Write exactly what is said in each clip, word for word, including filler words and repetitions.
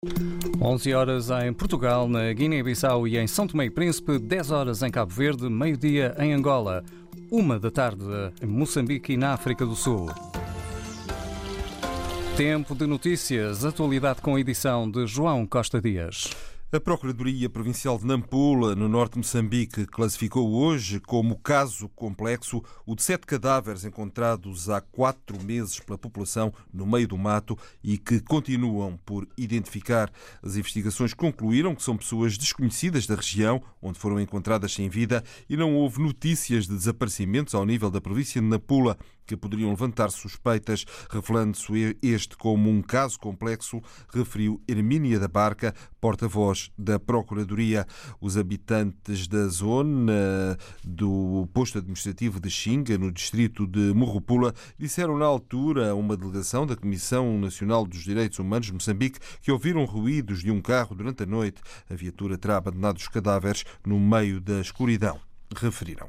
onze horas em Portugal, na Guiné-Bissau e em São Tomé e Príncipe, dez horas em Cabo Verde, meio-dia em Angola, uma da tarde em Moçambique e na África do Sul. Tempo de notícias, atualidade com a edição de João Costa Dias. A Procuradoria Provincial de Nampula, no norte de Moçambique, classificou hoje como caso complexo o de sete cadáveres encontrados há quatro meses pela população no meio do mato e que continuam por identificar. As investigações concluíram que são pessoas desconhecidas da região, onde foram encontradas sem vida, e não houve notícias de desaparecimentos ao nível da província de Nampula, que poderiam levantar suspeitas, revelando-se este como um caso complexo, referiu Hermínia da Barca, porta-voz da Procuradoria. Os habitantes da zona do posto administrativo de Xinga, no distrito de Morropula, disseram na altura a uma delegação da Comissão Nacional dos Direitos Humanos de Moçambique que ouviram ruídos de um carro durante a noite. A viatura terá abandonado os cadáveres no meio da escuridão, referiram.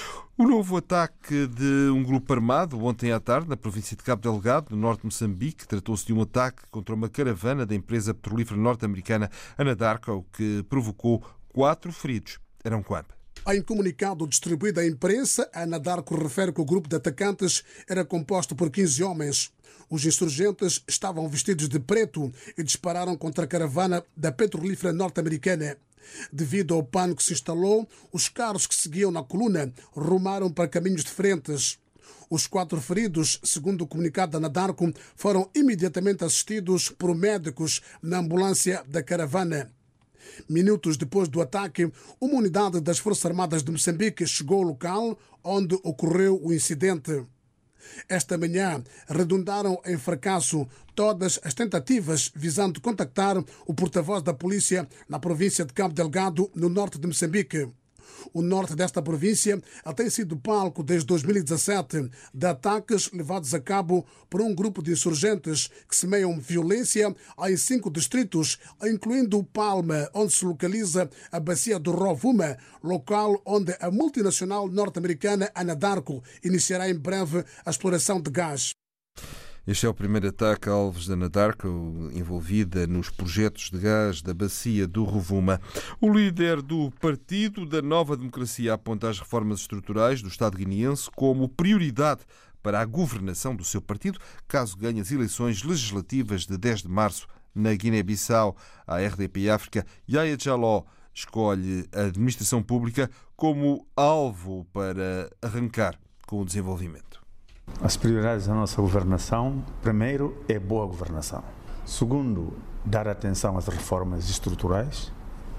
O novo ataque de um grupo armado ontem à tarde na província de Cabo Delgado, no norte de Moçambique, tratou-se de um ataque contra uma caravana da empresa petrolífera norte-americana Anadarko, que provocou quatro feridos. Eram quantos? Em comunicado distribuído à imprensa, a Anadarko refere que o grupo de atacantes era composto por quinze homens. Os insurgentes estavam vestidos de preto e dispararam contra a caravana da petrolífera norte-americana. Devido ao pânico que se instalou, os carros que seguiam na coluna rumaram para caminhos diferentes. Os quatro feridos, segundo o comunicado da Anadarko, foram imediatamente assistidos por médicos na ambulância da caravana. Minutos depois do ataque, uma unidade das Forças Armadas de Moçambique chegou ao local onde ocorreu o incidente. Esta manhã redundaram em fracasso todas as tentativas visando contactar o porta-voz da polícia na província de Cabo Delgado, no norte de Moçambique. O norte desta província tem sido palco desde dois mil e dezassete de ataques levados a cabo por um grupo de insurgentes que semeiam violência em cinco distritos, incluindo o Palma, onde se localiza a bacia do Rovuma, local onde a multinacional norte-americana Anadarko iniciará em breve a exploração de gás. Este é o primeiro ataque a alvos da Anadarko, envolvida nos projetos de gás da bacia do Rovuma. O líder do Partido da Nova Democracia aponta as reformas estruturais do Estado guineense como prioridade para a governação do seu partido, caso ganhe as eleições legislativas de dez de março na Guiné-Bissau. A R D P África, Yahya Jallow, escolhe a administração pública como alvo para arrancar com o desenvolvimento. As prioridades da nossa governação, primeiro, é boa governação. Segundo, dar atenção às reformas estruturais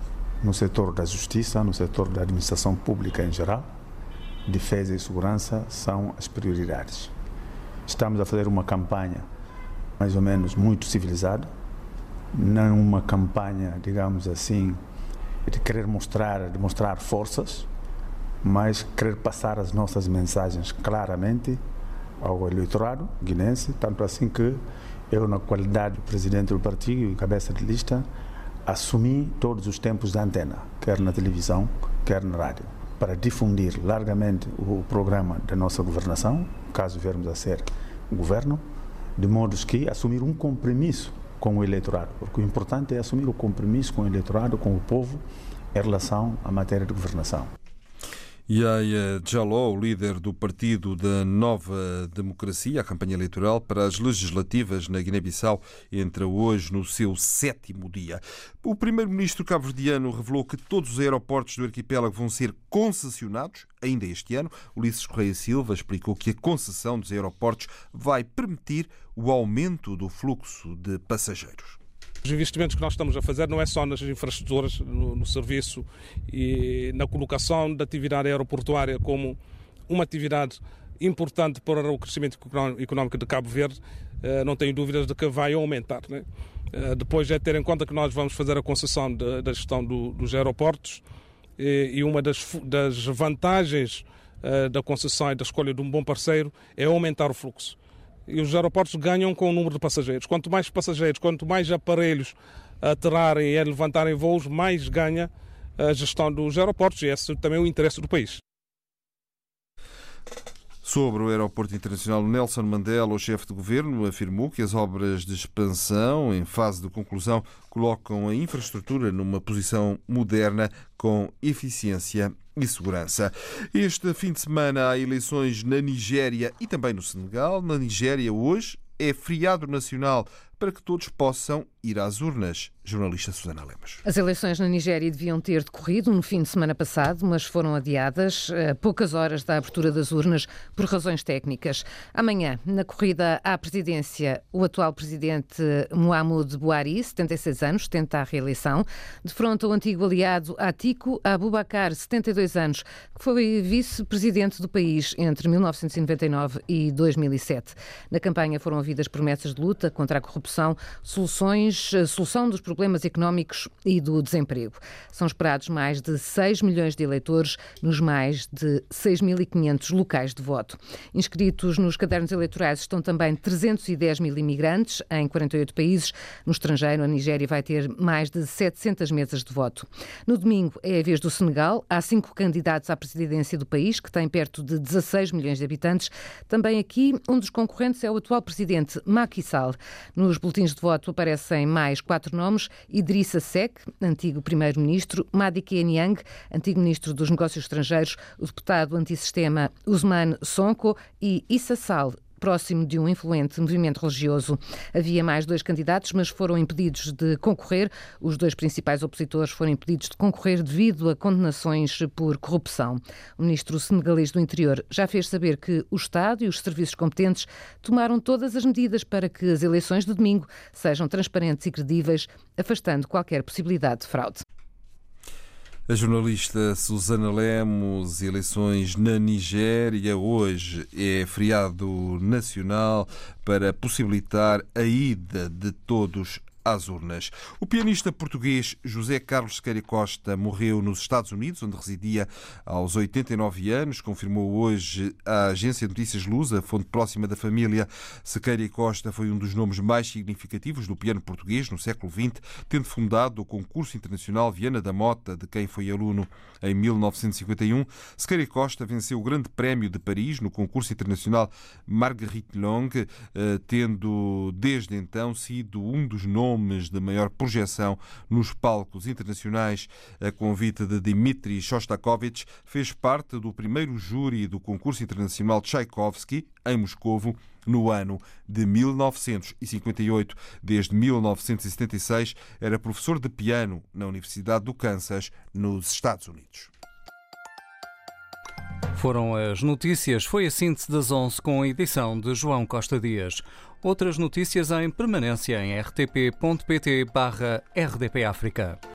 no setor da justiça, no setor da administração pública em geral. Defesa e segurança são as prioridades. Estamos a fazer uma campanha, mais ou menos, muito civilizada, não uma campanha, digamos assim, de querer mostrar, de mostrar forças, mas querer passar as nossas mensagens claramente ao eleitorado guinense, tanto assim que eu, na qualidade de presidente do partido e cabeça de lista, assumi todos os tempos da antena, quer na televisão, quer na rádio, para difundir largamente o programa da nossa governação, caso viermos a ser o governo, de modo que assumir um compromisso com o eleitorado, porque o importante é assumir o compromisso com o eleitorado, com o povo, em relação à matéria de governação. Yahya Jallow, líder do Partido da Nova Democracia, a campanha eleitoral para as legislativas na Guiné-Bissau entra hoje no seu sétimo dia. O primeiro-ministro cabo-verdiano revelou que todos os aeroportos do arquipélago vão ser concessionados ainda este ano. Ulisses Correia Silva explicou que a concessão dos aeroportos vai permitir o aumento do fluxo de passageiros. Os investimentos que nós estamos a fazer não é só nas infraestruturas, no, no serviço e na colocação da atividade aeroportuária como uma atividade importante para o crescimento económico de Cabo Verde, não tenho dúvidas de que vai aumentar, né? Depois é ter em conta que nós vamos fazer a concessão de, da gestão do, dos aeroportos e uma das, das vantagens da concessão e da escolha de um bom parceiro é aumentar o fluxo. E os aeroportos ganham com o número de passageiros. Quanto mais passageiros, quanto mais aparelhos aterrarem e levantarem voos, mais ganha a gestão dos aeroportos. E esse também é o interesse do país. Sobre o aeroporto internacional, Nelson Mandela, o chefe de governo, afirmou que as obras de expansão em fase de conclusão colocam a infraestrutura numa posição moderna com eficiência e segurança. Este fim de semana há eleições na Nigéria e também no Senegal. Na Nigéria, hoje, é feriado nacional para que todos possam ir às urnas. Jornalista Susana Lemos. As eleições na Nigéria deviam ter decorrido no fim de semana passado, mas foram adiadas a poucas horas da abertura das urnas por razões técnicas. Amanhã, na corrida à presidência, o atual presidente Muhammadu Buhari, setenta e seis anos, tenta a reeleição, defronta o antigo aliado Atiku Abubakar, setenta e dois anos, que foi vice-presidente do país entre mil novecentos e noventa e nove e dois mil e sete. Na campanha foram havidas promessas de luta contra a corrupção, soluções, solução dos problemas económicos e do desemprego. São esperados mais de seis milhões de eleitores nos mais de seis mil e quinhentos locais de voto. Inscritos nos cadernos eleitorais estão também trezentos e dez mil imigrantes em quarenta e oito países. No estrangeiro, a Nigéria vai ter mais de setecentas mesas de voto. No domingo é a vez do Senegal. Há cinco candidatos à presidência do país, que tem perto de dezasseis milhões de habitantes. Também aqui, um dos concorrentes é o atual presidente Macky Sall. Nos boletins de voto aparecem mais quatro nomes: Idrissa Seck, antigo primeiro-ministro; Madické Niang, antigo ministro dos Negócios Estrangeiros; o deputado antissistema Ousmane Sonko e Issa Sall, próximo de um influente movimento religioso. Havia mais dois candidatos, mas foram impedidos de concorrer. Os dois principais opositores foram impedidos de concorrer devido a condenações por corrupção. O ministro senegalês do Interior já fez saber que o Estado e os serviços competentes tomaram todas as medidas para que as eleições de domingo sejam transparentes e credíveis, afastando qualquer possibilidade de fraude. A jornalista Susana Lemos. Eleições na Nigéria. Hoje é feriado nacional para possibilitar a ida de todos às urnas. O pianista português José Carlos Sequeira Costa morreu nos Estados Unidos, onde residia aos oitenta e nove anos, confirmou hoje a agência de notícias Lusa, fonte próxima da família. Sequeira Costa foi um dos nomes mais significativos do piano português no século vinte, tendo fundado o concurso internacional Viana da Mota, de quem foi aluno em mil novecentos e cinquenta e um. Sequeira Costa venceu o Grande Prémio de Paris no concurso internacional Marguerite Long, tendo desde então sido um dos nomes de maior projeção nos palcos internacionais. A convite de Dmitri Shostakovich, fez parte do primeiro júri do concurso internacional Tchaikovsky, em Moscovo, no ano de mil novecentos e cinquenta e oito. Desde mil novecentos e setenta e seis era professor de piano na Universidade do Kansas, nos Estados Unidos. Foram as notícias. Foi a síntese das onze com a edição de João Costa Dias. Outras notícias em permanência em r t p ponto p t barra r d p África.